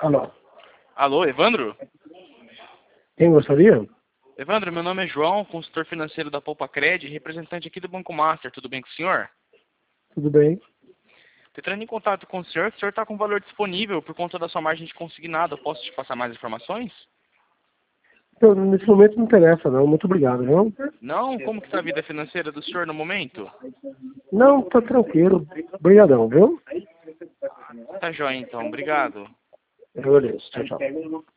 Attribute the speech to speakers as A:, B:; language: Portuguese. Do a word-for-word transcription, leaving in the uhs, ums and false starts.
A: Alô?
B: Alô, Evandro?
A: Quem gostaria?
B: Evandro, meu nome é João, consultor financeiro da Poupa Cred, representante aqui do Banco Master. Tudo bem com o senhor?
A: Tudo bem?
B: Estou entrando em contato com o senhor, que o senhor está com valor disponível por conta da sua margem de consignado. Posso te passar mais informações?
A: Então, nesse momento não interessa, não. Muito obrigado, viu?
B: Não? Como que está a vida financeira do senhor no momento?
A: Não, tá tranquilo. Obrigadão, viu?
B: Tá joia, então. Obrigado.
A: Eu agradeço. Tchau, tchau.